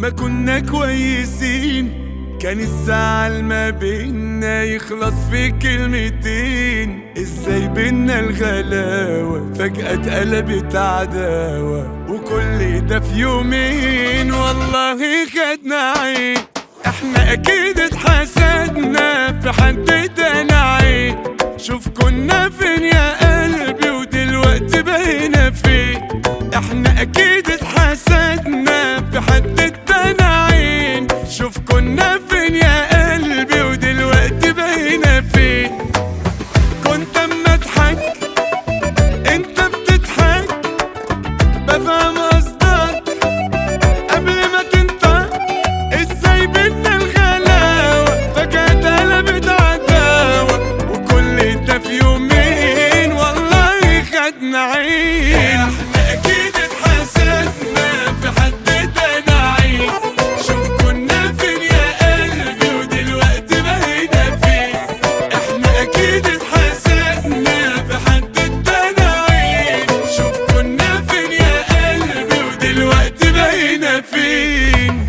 ما كنا كويسين، كان الزعل ما بينا يخلص في كلمتين. ازاي بينا الغلاوة فجأة اتقلبت عداوة، وكل ده في يومين والله خدنا عين. احنا اكيد اتحسدنا في حد تاني عين. شوف كنا فين يا قلبي ودلوقتي بقينا فين. احنا اكيد اتحسدنا في حد تاني عين. شوف كنا فين يا قلبي ودلوقتي بقينا فين. كنت اما اضحك انت بتضحك، بفهم قصدك قبل ما تنطق. ازاي بينا الغلاوة فجأة اتقلبت عداوة، وكل ده في يومين والله خدنا عين. احنا اكيد اتحسدنا في حد تاني عين. شوف كنا فين يا قلبي ودلوقتي بقينا فين. احنا اكيد اتحسدنا في حد تاني عين. شوف كنا فين يا قلبي ودلوقتي بقينا فين.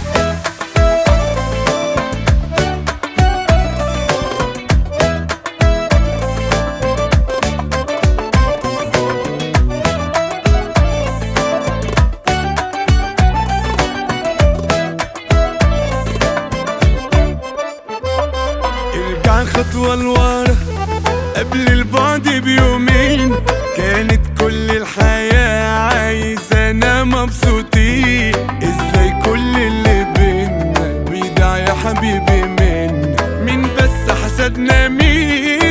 ارجع خطوة لورا قبل البعد بيومين. كانت كل الحياة عايزانا مبسوطين. ازاي كل اللي بينا بيضيع يا حبيبي منا. مين بس حسدنا مين؟